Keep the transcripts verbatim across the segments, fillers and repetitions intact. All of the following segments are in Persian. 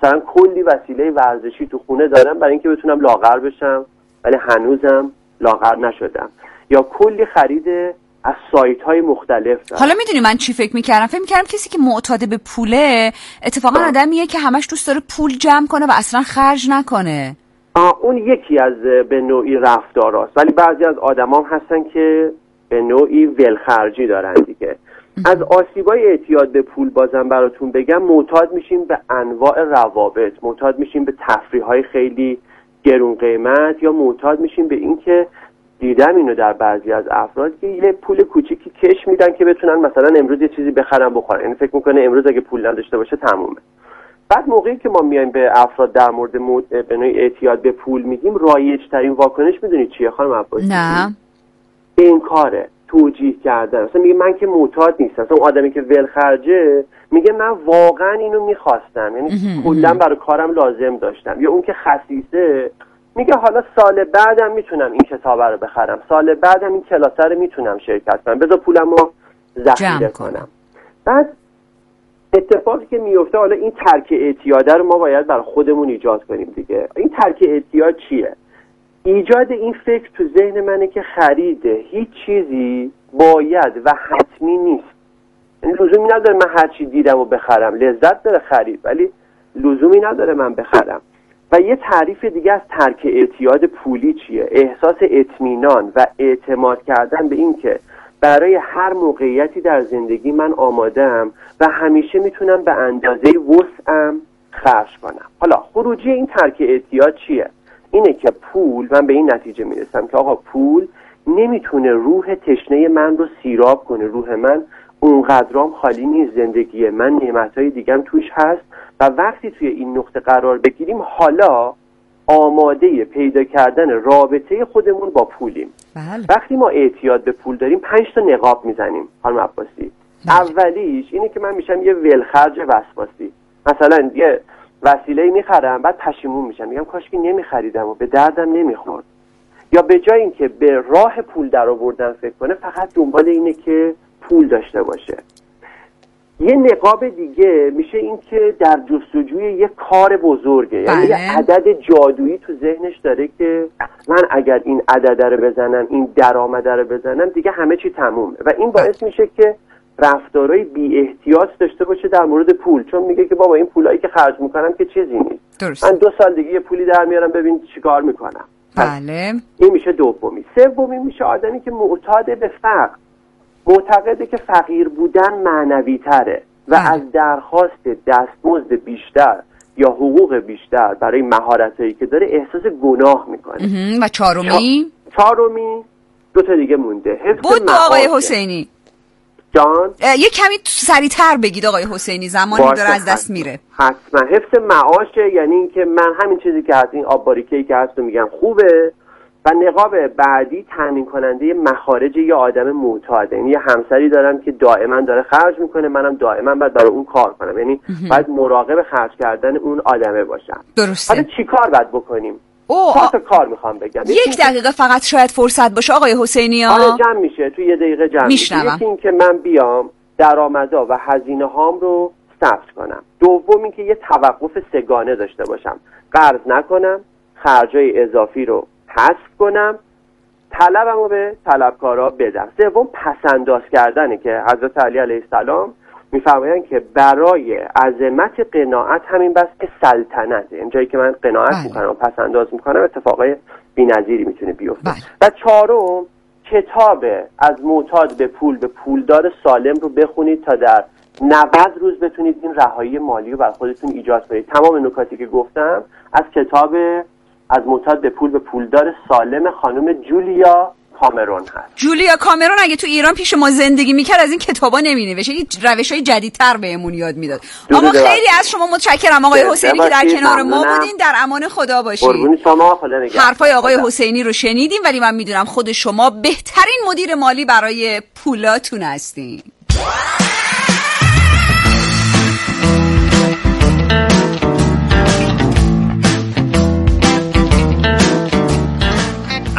مثلا کلی وسیله ورزشی تو خونه دارم برای اینکه بتونم لاغر بشم ولی هنوزم لاغر نشدم، یا کلی خرید از سایت های مختلف دارم. حالا میدونی من چی فکر میکردم؟ فکر میکردم کسی که معتاد به پوله اتفاقا آدمیه که همش دوست داره پول جمع کنه و اصلا خرج نکنه. آه اون یکی از به نوعی رفتاراست، ولی بعضی از آدمام هستن که به نوعی ولخرجی دارن دیگه. از آسیبای اعتیاد به پول بازم براتون بگم، معتاد میشیم به انواع روابط، معتاد میشیم به تفریح‌های خیلی گرون قیمت، یا معتاد میشیم به اینکه دیدم اینو در بعضی از افراد که یه پول کوچیکی کش میدن که بتونن مثلا امروز یه چیزی بخرن بخورن، یعنی فکر میکنه امروز اگه پول نداشته باشه تمومه. بعد موقعی که ما میایم به افراد در مورد مود... به نوعی اعتیاد به پول میگیم، رایج ترین واکنش میدونید چیه خانم عباسی؟ نه انکاره، توجیه کردن. مثلا میگه من که معتاد نیستم. مثلا اون آدمی که ولخرجه میگه من واقعا اینو میخواستم، یعنی کلا برای کارم لازم داشتم. یا اون که خسیسه میگه حالا سال بعدم میتونم این کتابه رو بخرم، سال بعدم این کلاسه رو میتونم شرکت کنم، بذار پولمو ذخیره کنم. بعد اتفاقی که میفته، حالا این ترک اعتیاده رو ما باید برای خودمون ایجاد کنیم دیگه. این ترک اعتیاد چیه؟ ایجاد این فکر تو ذهن منه که خرید هیچ چیزی باید و حتمی نیست. یعنی لزومی نداره من هر چی دیدم و بخرم، لذت داره خرید ولی لزومی نداره من بخرم. و یه تعریف دیگه از ترک اعتیاد پولی چیه؟ احساس اطمینان و اعتماد کردن به این که برای هر موقعیتی در زندگی من آمادم و همیشه میتونم به اندازه وسعم خرج کنم. حالا خروجی این ترک اعتیاد چیه؟ اینه که پول، من به این نتیجه میرسم که آقا پول نمیتونه روح تشنه من رو سیراب کنه. روح من اونقدرام خالی نیست، زندگی من نعمتهای دیگم توش هست و وقتی توی این نقطه قرار بگیریم حالا آماده پیدا کردن رابطه خودمون با پولیم. بله. وقتی ما اعتیاد به پول داریم پنج تا نقاب میزنیم خانم عباسی. بله. اولیش اینه که من میشم یه ولخرج وسواسی. مثلا یه وسیله میخرم بعد پشیمون میشم، میگم کاش که نمیخریدم و به دردم نمیخورد. یا به جای اینکه به راه پول در آوردن فکر کنه، فقط دنبال اینه که پول داشته باشه. یه نقاب دیگه میشه این که در جستجوی یه کار بزرگه. بله. یعنی یه عدد جادویی تو ذهنش داره که من اگر این عدد رو بزنم، این درآمد رو بزنم، دیگه همه چی تمومه. و این باعث میشه که رفتارهای بی احتیاط داشته باشه در مورد پول، چون میگه که بابا این پولایی که خرج میکنم که چیزی نیست. درست. من دو سال دیگه یه پولی در میارم ببین چیکار میکنم. بله. این میشه دومی. سومی میشه آدمی که معتاد به فقر، معتقده که فقیر بودن معنوی تره و بله. از درخواست دستمزد بیشتر یا حقوق بیشتر برای مهارتایی که داره احساس گناه میکنه. و چهارمی؟ چهارمی دو تا دیگه مونده. بود آقای حسینی جان یه کمی سریعتر بگید آقای حسینی، زمانی داره از دست میره. حتما حفظ معاشه، یعنی این که من همین چیزی که هست، این آب باریکه‌ای که هست رو میگم خوبه. و نقاب بعدی تامین کننده مخارج یه آدم معتاد، یعنی یه همسری دارم که دائما داره خرج میکنه، منم دائما باید برای اون کار کنم، یعنی باید مراقب خرج کردن اون آدمه باشم. درسته. حالا چی کار باید بکنیم؟ اوه چهار تا کار میخوام بگم. یک دقیقه فقط شاید فرصت باشه آقای حسینی ها. آره جمع میشه، تو یه دقیقه جمع میشه. یکی این که من بیام درآمدا و هزینه هام رو ثبت کنم. دوم این که یه توقف سه‌گانه داشته باشم، قرض نکنم، خرجای اضافی رو حذف کنم، طلبمو به طلبکارا بدم. سوم پسنداز کردنه که حضرت علی علیه السلام میفرمایند که برای عظمت قناعت همین بس که سلطنته، این جایی که من قناعت بله. میکنم و پسنداز میکنم اتفاقای بی‌نظیری میتونه بیفته. بله. و چهارم کتاب از معتاد به پول به پولدار سالم رو بخونید تا در نود روز بتونید این رهایی مالی رو بر خودتون ایجاد کنید. تمام نکاتی که گفتم از کتاب از معتاد به پول به پولدار سالم خانم جولیا کامرون هست. جولیا کامرون اگه تو ایران پیش ما زندگی میکرد از این کتابا نمینوشت، این روش‌های جدیدتر بهمون یاد میداد. اما خیلی از شما متشکرم آقای حسینی که در کنار ما بودین. در امان خدا باشید. قربون شما، خدا نگهدار. حرفای آقای حسینی رو شنیدیم، ولی من میدونم خود شما بهترین مدیر مالی برای پولاتون هستین.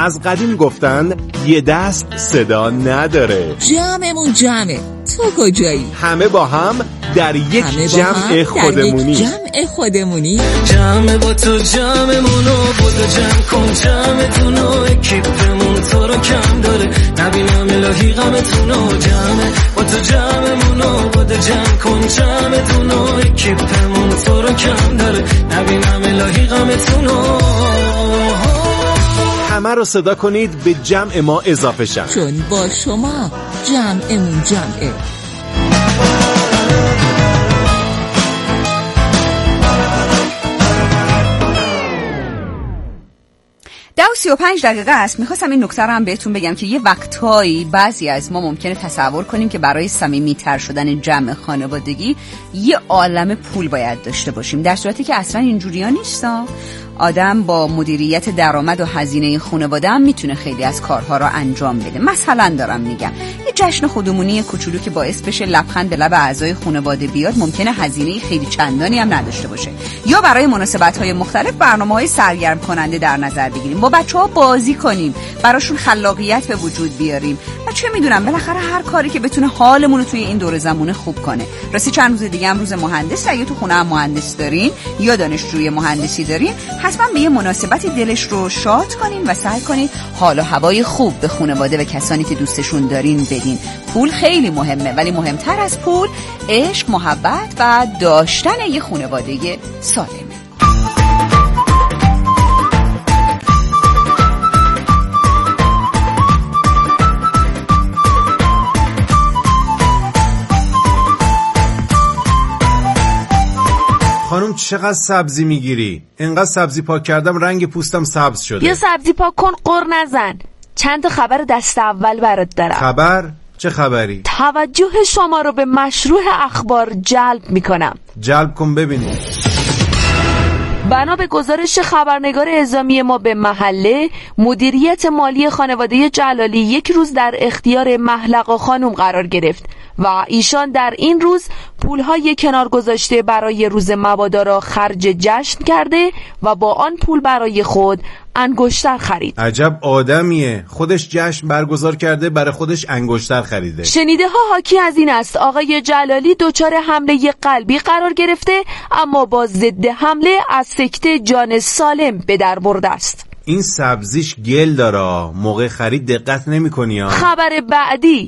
از قدیم گفتن یه دست صدا نداره. جمعمون جمعه، تو کجایی؟ همه با هم در یک جمع خودمونی. جمع خودمونی جمع با تو جمعمونو بودو جمع کن جمعتونو اکیپمون تو رو کم داره نبینم الهی غمتونو جمع با تو جمعمونو بودو جمع کن جمعتونو اکیپمون تو رو کم داره نبینم الهی غمتونو همه رو صدا کنید به جمع ما اضافه شن، چون با شما جمعمون جمعه. ده و سی و پنج دقیقه است. میخواستم این نکته رو هم بهتون بگم که یه وقتایی بعضی از ما ممکنه تصور کنیم که برای صمیمی‌تر شدن جمع خانوادگی یه عالمه پول باید داشته باشیم، در صورتی که اصلا اینجوری‌ها نیستا. آدم با مدیریت درآمد و هزینه خانواده هم میتونه خیلی از کارها رو انجام بده. مثلا دارم میگم یه جشن خودمونی کوچولو که باعث بشه لبخند به لب اعضای خانواده بیاد ممکنه هزینه خیلی چندانی هم نداشته باشه. یا برای مناسبت‌های مختلف برنامه‌های سرگرم کننده در نظر بگیریم، با بچه‌ها بازی کنیم، براشون خلاقیت به وجود بیاریم. و چه میدونم بالاخره هر کاری که بتونه حالمون رو توی این دوره زمونه خوب کنه. راستی چند روز دیگه هم روز مهندس، اگه تو خونه هم مهندس دارین یا دانشجوی مهندسی دارین، حتما به یه مناسبتی دلش رو شاد کنین و سعی کنین حال و هوای خوب به خانواده و کسانی که دوستشون دارین بدین. پول خیلی مهمه، ولی مهمتر از پول عشق، محبت و داشتن یه خانواده سالمه. خانم چقدر سبزی میگیری؟ اینقدر سبزی پاک کردم رنگ پوستم سبز شده. بیا سبزی پاک کن، قر نزن. چند تا خبر دست اول برات دارم. خبر؟ چه خبری؟ توجه شما رو به مشروع اخبار جلب میکنم. جلب کن ببینیم. بنا به گزارش خبرنگار اعزامی ما به محله، مدیریت مالی خانواده جلالی یک روز در اختیار محلقا خانم قرار گرفت و ایشان در این روز پولهای کنار گذاشته برای روز مبادا را خرج جشن کرده و با آن پول برای خود انگشتر خرید. عجب آدمیه، خودش جشن برگزار کرده برای خودش انگشتر خریده. شنیده ها حاکی از این است آقای جلالی دچار حمله قلبی قرار گرفته، اما با ضد حمله از سکته جان سالم به در برده است. این سبزیش گل داره، موقع خرید دقت نمی‌کنی ها. خبر بعدی،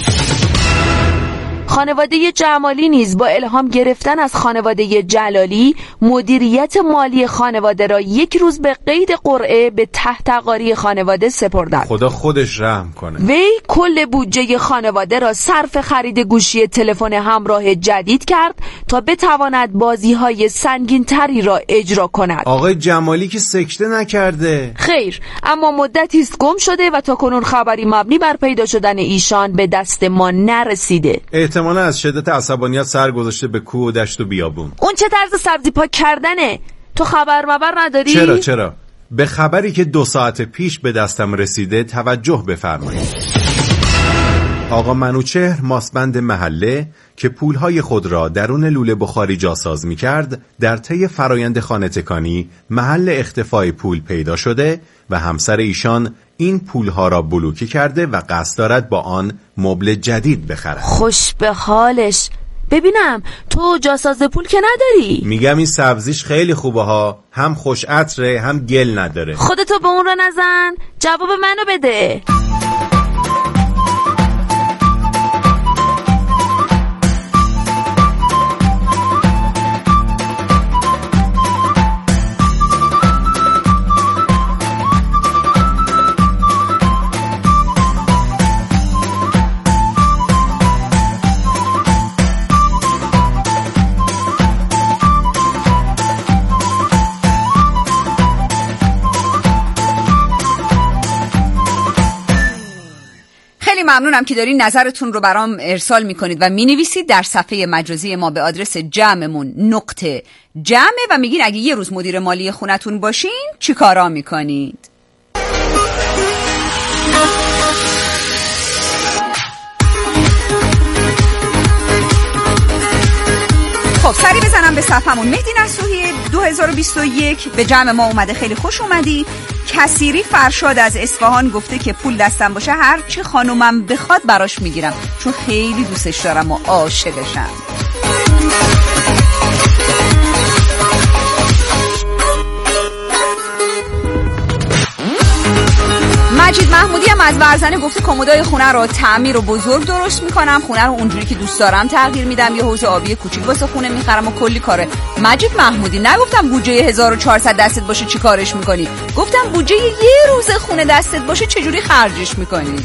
خانواده جمالی نیز با الهام گرفتن از خانواده جلالی مدیریت مالی خانواده را یک روز به قید قرعه به تحتقاری خانواده سپردند. خدا خودش رحم کنه. وی کل بودجه خانواده را صرف خرید گوشی تلفن همراه جدید کرد تا بتواند بازی‌های سنگین‌تری را اجرا کند. آقای جمالی که سکته نکرده. خیر، اما مدتی است گم شده و تا کنون خبری مبنی بر پیدا شدن ایشان به دست ما نرسیده. احتمالاً از شدت عصبانیت سر گذاشته به کوه و دشت و بیابون. اون چه طرز سبزی پاک کردنه؟ تو خبر مبر نداری؟ چرا چرا؟ به خبری که دو ساعت پیش به دستم رسیده توجه بفرمایید. آقا منوچهر ماسبند محله که پولهای خود را درون لوله بخاری جاساز می کرد، در طی فرایند خانه تکانی محل اختفای پول پیدا شده و همسر ایشان این پولها را بلوکه کرده و قصد دارد با آن مبل جدید بخرد. خوش به حالش. ببینم تو جاساز پول که نداری؟ میگم این سبزیش خیلی خوبه ها، هم خوش عطره هم گل نداره. خودتو به اون را نزن، جواب منو بده. ممنونم که دارین نظرتون رو برام ارسال میکنید و مینویسید در صفحه مجازی ما به آدرس جمعمون نقطه جمعه و میگین اگه یه روز مدیر مالی خونتون باشین چی کارا میکنید. خب سری بزنم به صفحمون. مهدی نصوحی دو هزار و بیست و یک به جمع ما اومده، خیلی خوش اومدی. کثیری فرشاد از اصفهان گفته که پول دستم باشه هر چی خانومم بخواد براش میگیرم چون خیلی دوستش دارم و عاشقشم. مجید محمودی هم از ورزنه گفته کمدای خونه رو تعمیر و بزرگ درست میکنم، خونه رو اونجوری که دوست دارم تغییر میدم، یه حوض آبی کوچیک واسه خونه میخرم و کلی کاره. مجید محمودی نگفتم بودجه هزار و چهارصد دستت باشه چی کارش میکنی، گفتم بودجه یه روز خونه دستت باشه چجوری خرجش میکنی.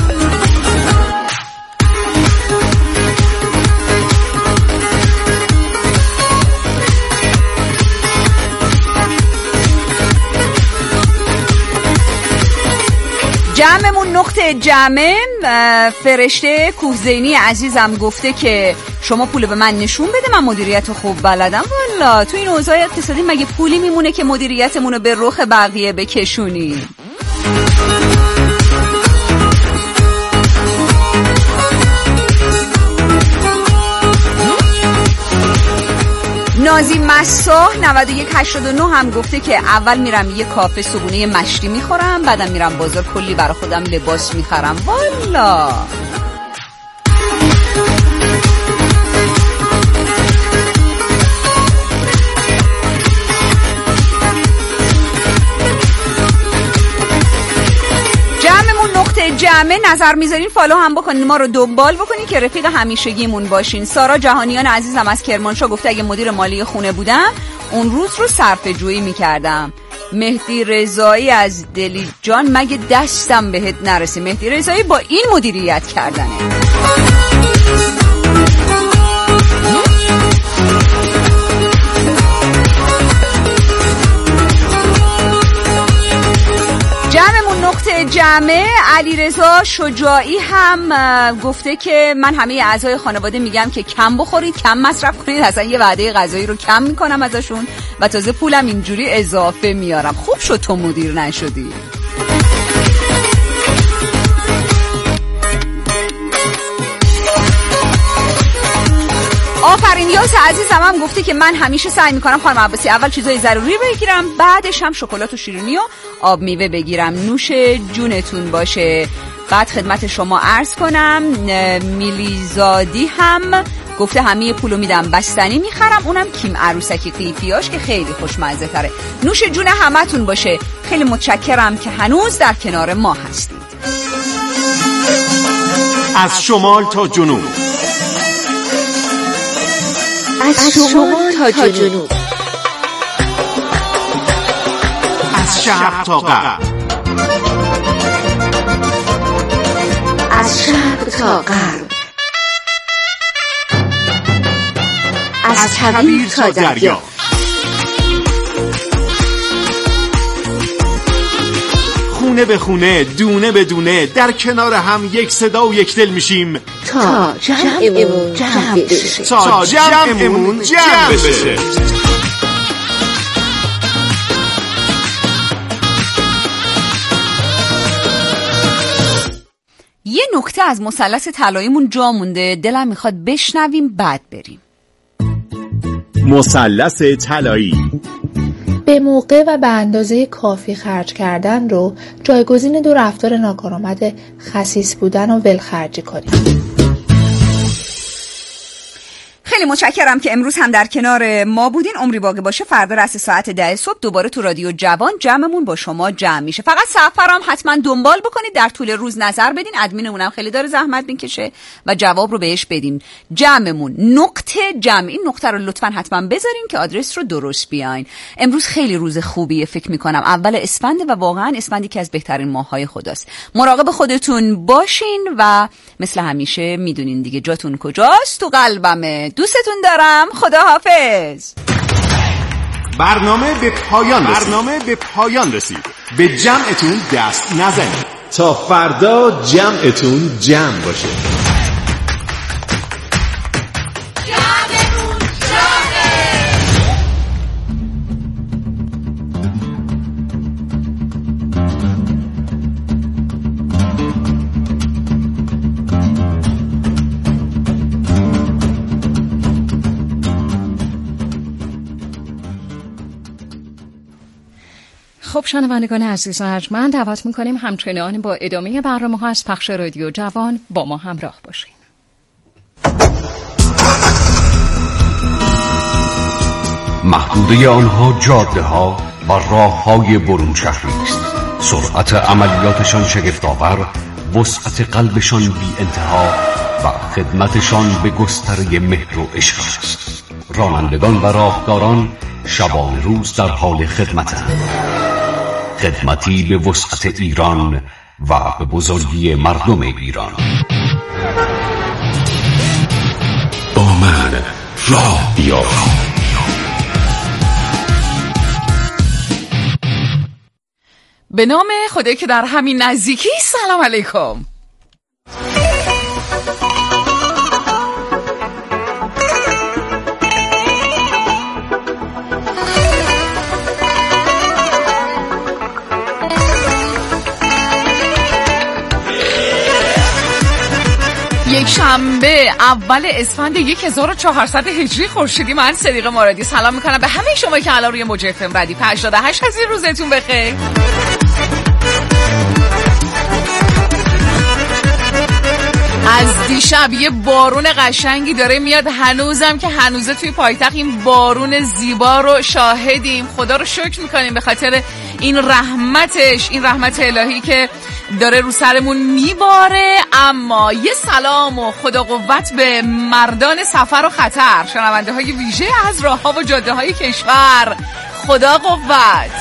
جمعمون نقطه جمع فرشته کوهزینی عزیزم گفته که شما پول به من نشون بده من مدیریت خوب بلدم. والا تو این اوضاع اقتصادی مگه پولی میمونه که مدیریتمونو به رخ بقیه بکشونی؟ نازی مساح نود و یک هشتاد و نه هم گفته که اول میرم یه کافه صبحونه مشتی میخورم، بعدم میرم بازار کلی برای خودم لباس میخرم. والا جمعه نظر میذارین فالو هم بکنین، ما رو دنبال بکنین که رفیق همیشگیمون باشین. سارا جهانیان عزیزم از کرمانشاه گفته اگه مدیر مالی خونه بودم اون روز رو صرفه جویی میکردم. مهدی رضایی از دلی جان مگه دستم بهت نرسه. مهدی رضایی با این مدیریت کردنه. جمعمون نقطه جمعه علیرضا شجاعی هم گفته که من همه اعضای خانواده میگم که کم بخورید کم مصرف کنید، اصلا یه وعده غذایی رو کم میکنم ازشون و تازه پولم اینجوری اضافه میارم. خوب شد تو مدیر نشدی. آفرین یاس عزیزم هم گفته که من همیشه سعی میکنم خانم عباسی اول چیزای ضروری بگیرم بعدش هم شکلات و شیرینی و آب میوه بگیرم. نوش جونتون باشه. بعد خدمت شما عرض کنم میلیزادی هم گفته همه پولو میدم بستنی میخرم، اونم کیم عروسکی قیفیاش که خیلی خوشمزه تره. نوش جون همتون باشه. خیلی متشکرم که هنوز در کنار ما هستید. از شمال تا جنوب، از شمال تا جنوب، از شرق تا غرب، از شرق تا غرب، از کویر تا دریا، خونه به خونه دونه به دونه در کنار هم یک صدا و یک دل میشیم تا جمعمون جمع بشه. تا جمعمون جمع بشه. یه نکته از مثلث طلاییمون جا مونده، دلم میخواد بشنویم بعد بریم. مثلث طلایی: به موقع و به اندازه کافی خرج کردن رو جایگزین دو رفتار ناکارآمد خسیس بودن و ولخرجی کنید. خیلی متشکرم که امروز هم در کنار ما بودین. عمری باقی باشه فردا رأس ساعت ده صبح دوباره تو رادیو جوان جمعمون با شما جمع میشه. فقط سفرام حتما دنبال بکنید، در طول روز نظر بدین، ادمینمون هم خیلی داره زحمت میکشه و جواب رو بهش بدین. جمعمون نقطه جمع، این نقطه رو لطفا حتما بذارین که آدرس رو درست بیاین. امروز خیلی روز خوبیه، فکر میکنم اول اسفند و واقعا اسفند یکی از بهترین ماه‌های خداست. مراقب خودتون باشین و مثل همیشه میدونین دیگه جاتون کجاست، تو قلبمه. دوستتون دارم. خداحافظ. برنامه به پایان رسید. برنامه به پایان رسید. به جمعتون دست نزنید تا فردا جمعتون جمع باشه. خب شنوندگان عزیز و ارجمند، دعوت میکنیم همچنان با ادامه برنامه ها از پخش رادیو جوان با ما همراه باشین. محدوده آنها جاده ها و راه های برون شهری است. سرعت عملیاتشان شگفت‌آور، وسعت قلبشان بی انتها و خدمتشان به گستره مهر و عشق است. رانندگان و راهداران شبان روز در حال خدمتند. خدمتی به وسعت ایران و به بزرگی مردم ایران. با من راه بیا. به نام خدایی که در همین نزدیکی. سلام علیکم. یک شنبه اول اسفند هزار و چهارصد هجری خورشیدی. من صدیقه مرادی سلام میکنم به همه شما که الان روی موج اف ام ردیف هشتاد و هشت هستید. روزتون بخیر. از دیشب یه بارون قشنگی داره میاد، هنوزم که هنوزه توی پایتخت این بارون زیبا رو شاهدیم. خدا رو شکر میکنیم به خاطر این رحمتش، این رحمت الهی که داره رو سرمون میباره. اما یه سلام و خدا قوت به مردان سفر و خطر، شنونده های ویژه از راه ها و جاده های کشور. خدا قوت.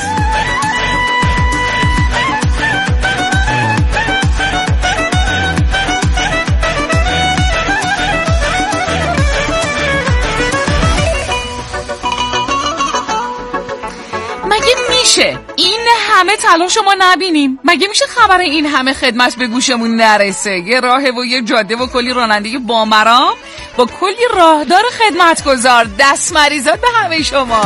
مگه میشه این همه تلاش ما نبینیم؟ مگه میشه خبر این همه خدمت به گوشمون نرسه؟ یه راهه و یه جاده و کلی راننده بامرام با کلی راهدار خدمتگزار. دست مریزات به همه شما.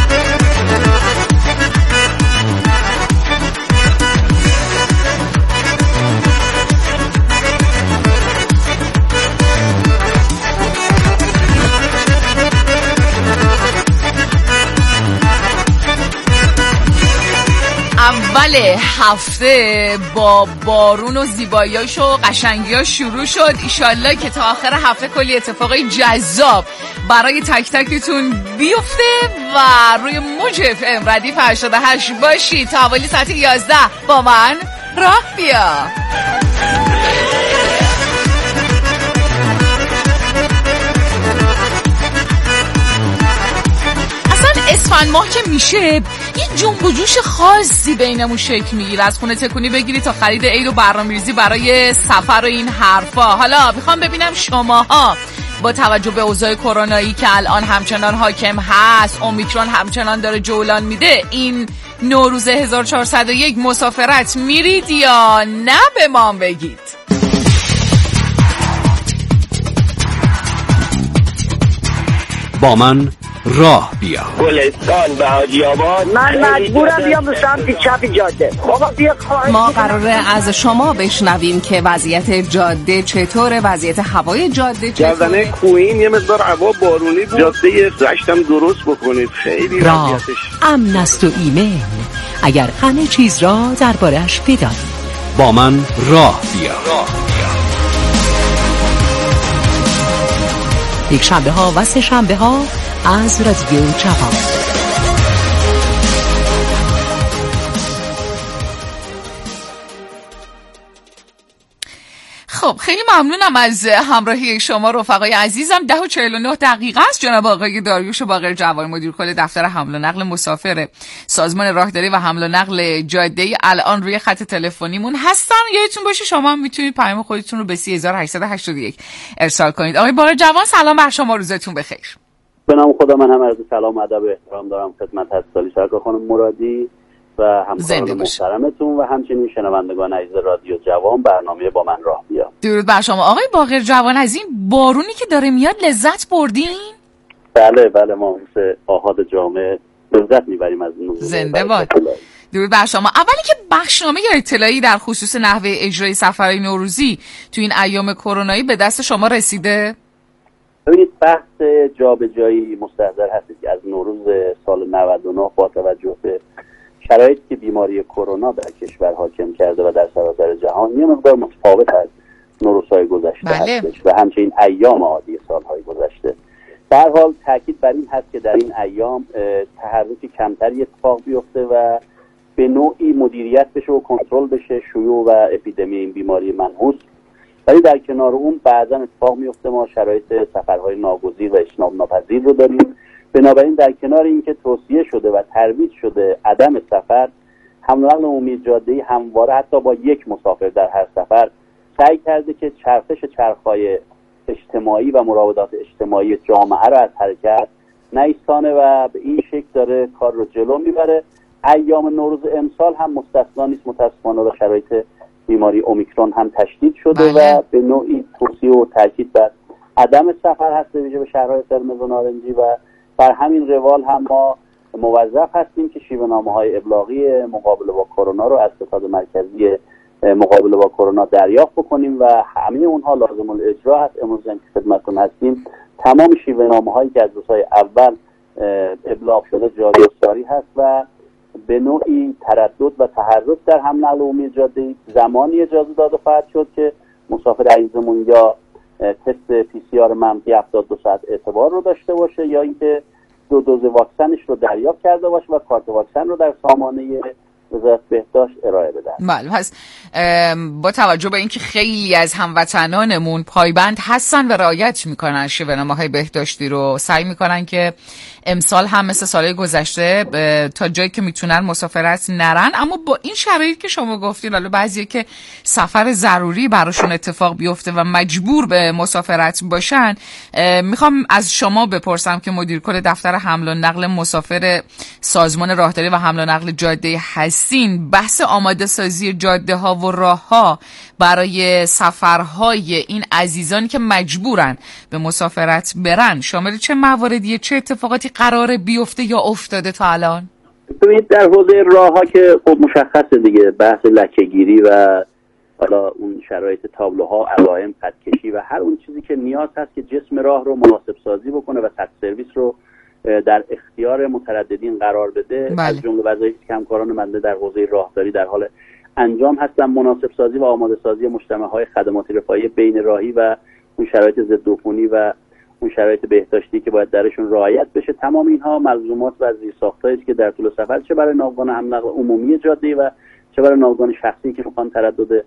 اول هفته با بارون و زیباییاش و قشنگیاش شروع شد. ایشالله که تا آخر هفته کلی اتفاقای جذاب برای تک تکتون بیفته و روی موج اف ام ردیف هشتاد و هشت باشی تا حوالی ساعت یازده با من راه بیا. اسفند ماه که میشه یه جنب و جوش خاصی بینمون شکل میگیره. از خونه تکونی بگیری تا خرید عید و برنامه‌ریزی برای سفر و این حرفا. حالا میخوام ببینم شماها با توجه به اوضاع کرونایی که الان همچنان حاکم هست، اومیکرون همچنان داره جولان میده، این نوروز هزار و چهارصد و یک مسافرت میرید یا نه؟ به ما بگید. با من راه بیا. گلستان به حاجی آباد. من مجبورم بیام به سمت چپ جاده. بابا بیا خواهش. ما قراره از شما بشنویم که وضعیت جاده چطوره، وضعیت هوای جاده چطوره. جردنه کوین یه مقدار هوا بارونی بود. جاده رشتم درست بکنید. خیلی وضعیتش امن است و ایمن اگر همه چیز را درباره‌اش بدانید. با من راه بیا. یک شنبه ها و سه شنبه ها از رادیو جوان. خب خیلی ممنونم از همراهی شما رفقای عزیزم. ده و چهل و نه دقیقه است. جناب آقای داریوش باقر جوان مدیر کل دفتر حمل و نقل مسافر سازمان راهداری و حمل و نقل جاده الان روی خط تلفنیمون هستن. یادتون باشه شما هم میتونید پیام خودتون رو به سه هزار و هشتصد و هشتاد و یک ارسال کنید. آقای باقر جوان سلام بر شما، روزتون بخیر. به نام خدا من هم عرض سلام و ادب و احترام دارم خدمت حضرت سرکار خانم مرادی و همکاران محترمتون و همچنین شنوندگان عزیز رادیو جوان. برنامه با من راه بیا. درود بر شما آقای باقر جوان. از این بارونی که داره میاد لذت بردین؟ بله بله ما مثل آحاد جامعه لذت میبریم از این. زنده باد. درود بر شما. اولی که بخشنامه یا اطلاعی در خصوص نحوه اجرای سفرهای نوروزی تو این ایام کرونایی به دست شما رسیده؟ ببینید بحث جابجایی مستحضر هست که از نوروز سال نود و نه با توجه به شرایطی که بیماری کرونا در کشور حاکم کرده و در سراسر جهان یه مقدار متفاوت از نوروزهای گذشته بله. هستش و همچنین ایام عادی سالهای گذشته. به هر حال تاکید بر این هست که در این ایام تحرک کمتری اتفاق بیفته و به نوعی مدیریت بشه و کنترل بشه شیوع و اپیدمی این بیماری منحوس. ولی در کنار اون بعضا اتفاق میفته ما شرایط سفرهای ناگزیر و اجتناب ناپذیر رو داریم. بنابراین در کنار اینکه توصیه شده و ترویج شده عدم سفر، حمل و نقل عمومی جاده‌ای همواره حتی با یک مسافر در هر سفر سعی کرده که چرخش چرخهای اجتماعی و مراودات اجتماعی جامعه رو از حرکت نایستانه و به این شکل داره کار رو جلو میبره. ایام نوروز امسال هم مستثنا نیست متاسفانه و شرایط بیماری اومیکرون هم تشدید شده بله. و به نوعی توصیه و تاکید بر عدم سفر هست ویژه به شهرهای قرمز و نارنجی و بر همین روال هم ما موظف هستیم که شیوه‌نامه‌های ابلاغی مقابله با کرونا رو از ستاد مرکزی مقابله با کرونا دریافت بکنیم و همه اونها لازم الاجرا هست. امروز هم که خدمتتون هستیم تمام شیوه‌نامه‌هایی که از روزهای اول ابلاغ شده جاری و ساری هست و به نوعی تردد و تحرک در حمل و نقل عمومی جاده‌ای زمانی اجازه داده خواهد شد که مسافر عزیزمون یا تست پی سی آر منفی هفتاد و دو ساعت اعتبار رو داشته باشه یا اینکه دو دوز واکسنش رو دریافت کرده باشه و کارت واکسن رو در سامانه وزارت بهداشت ارائه بدن. بله، پس با توجه به اینکه خیلی از هموطنانمون پایبند هستن و رعایت میکنن شیوه‌نامه‌های بهداشتی رو، سعی میکنن که امسال هم مثل سالهای گذشته تا جایی که میتونن مسافرت نرن، اما با این شرایط که شما گفتین حالا بعضیه که سفر ضروری براشون اتفاق بیفته و مجبور به مسافرت باشن، میخوام از شما بپرسم که مدیر کل دفتر حمل و نقل مسافر سازمان راهداری و حمل و نقل جاده‌ای هستین، بحث آماده سازی جاده ها و راه ها برای سفرهای این عزیزانی که مجبورن به مسافرت برن شامل چه مواردیه، چه اتفاقاتی قراره بیفته یا افتاده تا الان؟ ببینید در حوزه راه ها که خب مشخصه دیگه، بحث لکه‌گیری و حالا اون شرایط تابلوها، علائم، خطکشی و هر اون چیزی که نیاز هست که جسم راه رو مناسب سازی بکنه و خط سرویس رو در اختیار مترددین قرار بده. بله. از جمله وظایفی که همکاران بنده در حوزه راهداری در حال انجام هستن مناسب سازی و آماده سازی مجتمع‌های خدماتی رفاهی بین راهی و اون شرایط ضدعفونی و اون شرایط بهداشتی که باید درشون رعایت بشه. تمام اینها ملزومات و زیرساختایی است که در طول سفر چه برای ناوگان حمل و نقل عمومی جاده‌ای و چه برای ناوگان شخصی که میخوان تردد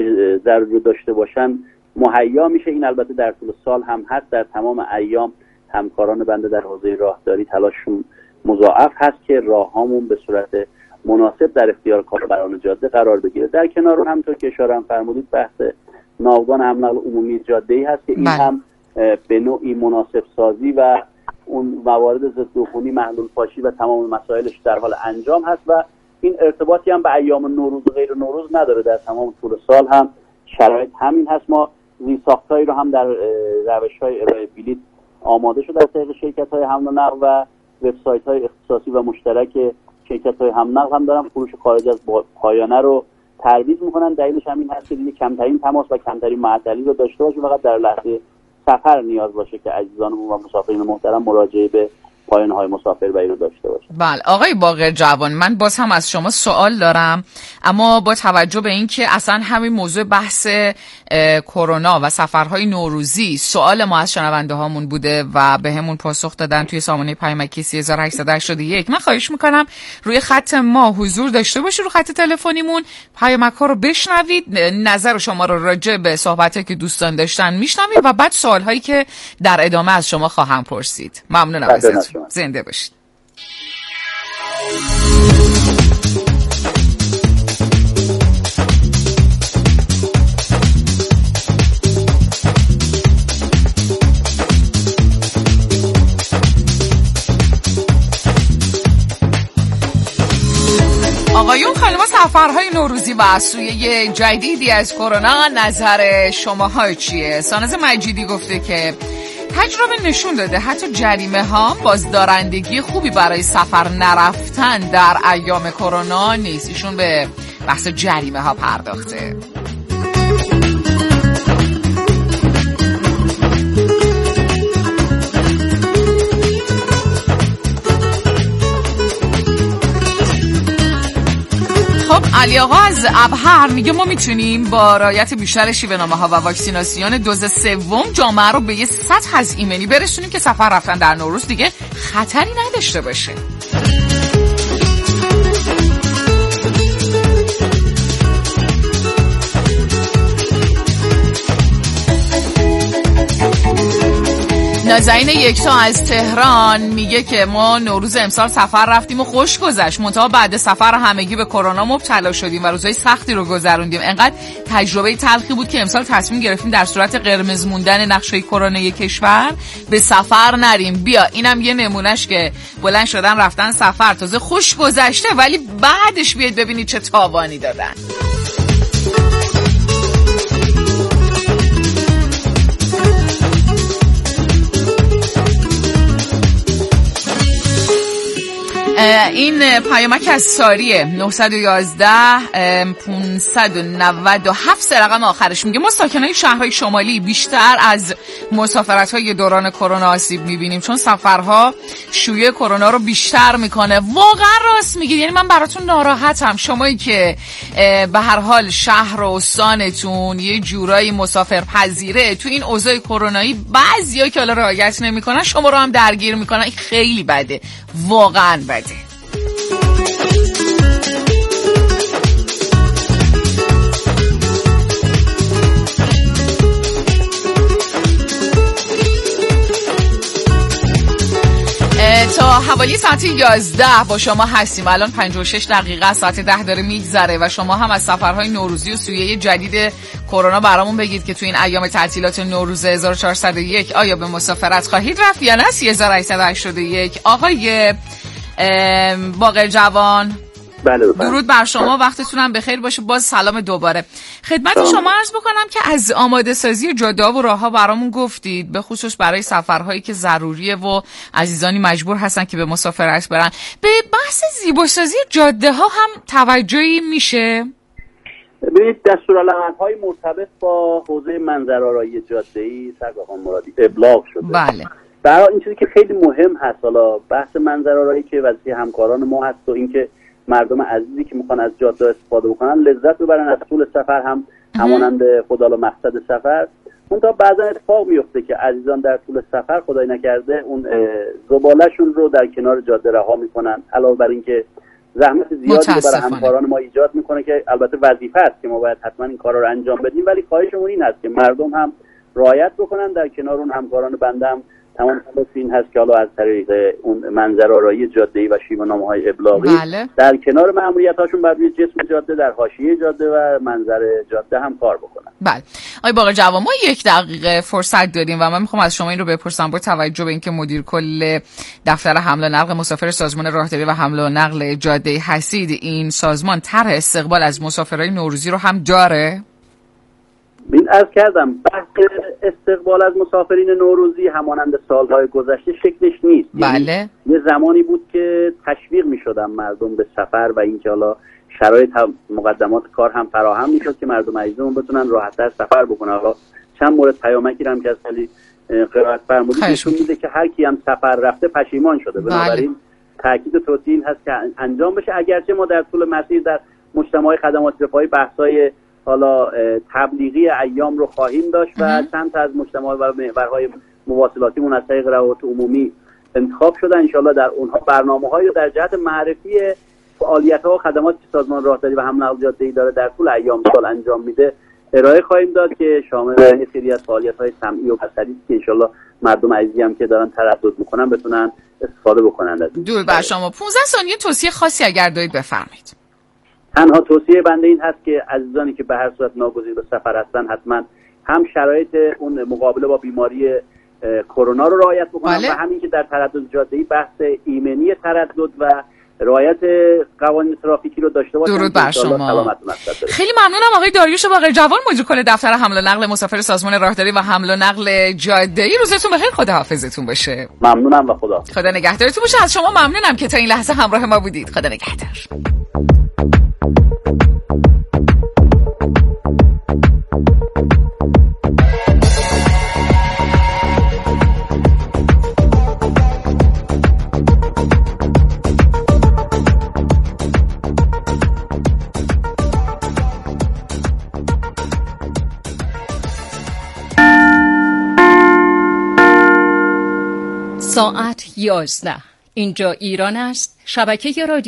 ضروری داشته باشن مهیا میشه. این البته در طول سال هم هست. در تمام ایام همکاران بنده در حوزه راهداری تلاششون مضاعف هست که راههامون به صورت مناسب در اختیار کاربران جاده قرار بگیره. در کنار اون همونطور که اشاره هم فرمودید بحث ناوگان حمل و نقل عمومی جاده‌ای هست که این هم به نوعی مناسب سازی و اون موارد ضدعفونی، محلول پاشی و تمام مسائلش در حال انجام هست و این ارتباطی هم به ایام نوروز و غیر نوروز نداره. در تمام طول سال هم شرایط همین هست. ما زیرساختایی رو هم در روش‌های ارائه بلیط آماده شده از طریق شرکت‌های حمل و نقل و وبسایت‌های اختصاصی و مشترک شرکت‌های حمل و نقل هم دارن فروش خارج از پایانه رو ترویج می‌کنن. دلیلش همین هست که دیگه کمترین تماس و کمترین معطلی رو داشته باشه، فقط در لحظه سفر نیاز باشه که عزیزانمون و مسافرین محترم مراجعه به پایانه‌های مسافربری رو داشته باشه. بله آقای باقر جوان، من باز هم از شما سوال دارم، اما با توجه به اینکه اصلا همین موضوع بحث کرونا و سفرهای نوروزی سوال ما از شنونده هامون بوده و به همون پاسخ دادن توی سامانه پیامکی سه هزار و هشتصد و هشتاد و یک، من خواهش میکنم روی خط ما حضور داشته باشید، رو خط تلفنیمون پیامک ها رو بشنوید، نظر شما رو راجع به صحبتی که دوستان داشتن میشنوید و بعد سوال هایی که در ادامه از شما خواهم پرسید. ممنونم ازتون. زنده باشید. آقایون خانم، سفرهای نوروزی و سویه جدیدی از کرونا نظر شماها چیه؟ ساناز مجیدی گفته که تجربه نشون داده حتی جریمه ها بازدارندگی خوبی برای سفر نرفتن در ایام کرونا نیست. ایشون به بحث جریمه ها پرداخته. علی آقا از ابهر میگه ما میتونیم با رعایت بیشتر شیوه‌نامه‌ها و واکسیناسیون دوز سوم جامعه رو به یه سطح از ایمنی برسونیم که سفر رفتن در نوروز دیگه خطری نداشته باشه. نازنین یکتا از تهران میگه که ما نوروز امسال سفر رفتیم و خوش گذشت، منتها بعد سفر همگی به کرونا مبتلا شدیم و روزهای سختی رو گذروندیم. انقدر تجربه تلخی بود که امسال تصمیم گرفتیم در صورت قرمز موندن نقشه کرونایی کشور به سفر نریم. بیا اینم یه نمونهش که بلند شدن رفتن سفر، تازه خوش گذشته ولی بعدش بیاید ببینید چه تاوانی دادن. این پیامک از ساریه نه یک یک پانصد و نود و هفت رقم آخرش میگه ما ساکنای شهرهای شمالی بیشتر از مسافرت‌های دوران کرونا آسیب میبینیم چون سفرها شیوع کرونا رو بیشتر میکنه. واقعا راست میگید، یعنی من براتون ناراحتم شمایی که به هر حال شهر و استانتون یه جورایی مسافر پذیره، تو این اوضاع کرونایی بعضیا که حالا رعایت نمیکنن شما رو هم درگیر میکنن. خیلی بده، واقعا بده. تا حوالی ساعت یازده با شما هستیم. الان پنجاه و شش دقیقه ساعت ده داره میگذره و شما هم از سفرهای نوروزی و سویه جدید کرونا برامون بگید که تو این ایام تعطیلات نوروز هزار و چهارصد و یک آیا به مسافرت خواهید رفت یا نه؟ سه هزار و هشتصد و هشتاد و یک. آقای باقر جوان بله درود بر شما، وقتتونم بخیر باشه. باز سلام دوباره خدمت سلام. شما عرض بکنم که از آماده سازی جاده و راه‌ها برامون گفتید، به خصوص برای سفرهایی که ضروریه و عزیزانی مجبور هستن که به مسافرت برن. به بحث زیباسازی جاده ها هم توجهی میشه؟ ببینید دستورالعمل‌های مرتبط با حوزه منظره‌آرایی جاده‌ای سرکار مرادی ابلاغ شده. بله. برای این چیزی که خیلی مهم هست، حالا بحث منظره‌آرایی که وظیفه همکاران ما هست و اینکه مردم عزیزی که میخوان از جاده استفاده بکنن لذت ببرن از طول سفر هم همانند خدا لا مقصد سفر. اون تا بعضا اتفاق میفته که عزیزان در طول سفر خدای نکرده اون زباله‌شون رو در کنار جاده رها میکنن، علاوه بر اینکه زحمت زیادی رو برای همکاران ما ایجاد میکنه که البته وظیفه است که ما باید حتما این کارا رو انجام بدیم، ولی خواهشمون این هست که مردم هم رعایت بکنن، در کنار اون همکاران بنده هم تمام تلاش این هست که حالا از طریق اون منظره‌آرایی جاده‌ای و شیوه‌نامه‌های ابلاغی بله. در کنار مأموریت‌هاشون بر روی جسم جاده در حاشیه جاده و منظر جاده هم کار بکنن. بله. آقای باقر جوان ما یک دقیقه فرصت داریم و من میخوام از شما این رو بپرسم با توجه به اینکه مدیر کل دفتر حمل و نقل مسافر سازمان راهداری و حمل و نقل جاده‌ای هستید، این سازمان طرح استقبال از مسافرای نوروزی رو هم داره؟ این عرض کردم بحث استقبال از مسافرین نوروزی همانند سالهای گذشته شکلش نیست. بله. یعنی یه زمانی بود که تشویق می‌شدن مردم به سفر و اینکه حالا شرایط هم مقدمات کار هم فراهم می‌شد که مردم عزیزمون بتونن راحت‌تر سفر بکنن. حالا چند مورد پیامکی هم که از خیلی قرائت فرمودید نشون میده که هر کی هم سفر رفته پشیمان شده. بنابراین تاکید و توصیه این هست که انجام بشه، اگرچه ما در طول مسیر در مجتمع خدمات رفاهی بحث‌های حالا تبلیغی ایام رو خواهیم داشت و چند تا از مجتمع و محورهای مواصلاتیمون از طریق روابط عمومی انتخاب شدن. انشالله در اونها برنامه‌هایی رو در جهت معرفی فعالیت‌ها و خدماتی که سازمان راهداری و حمل و نقل جاده‌ای داره در طول ایام سال انجام میده ارائه خواهیم داد که شامل یه سری از فعالیت‌های سمعی و بصری است که انشالله مردم عزیزی هم که دارن تردد میکنن بتونن استفاده بکنن از این. دور بر شما. پانزده ثانیه توصیه خاصی اگر دارید بفرمایید. تنها توصیه بنده این هست که عزیزانی که به هر صورت ناگزیر به سفر هستن حتما هم شرایط اون مقابله با بیماری کرونا رو رعایت بکنن بله. و همین که در تردد جاده‌ای بحث ایمنی تردد و رعایت قوانین ترافیکی رو داشته باشن. درود بر شما. خیلی ممنونم آقای داریوش باقر جوان، مدیر کل دفتر حمل و نقل مسافر سازمان راهداری و حمل و نقل جاده‌ای. روزتون بخیر، خدا حافظتون باشه. ممنونم و خدا خدا نگهدارتون باشه. از شما ممنونم که تا این لحظه همراه ما بودید. خدا نگهدار. ساعت یازده. اینجا ایران است. شبکه رادیو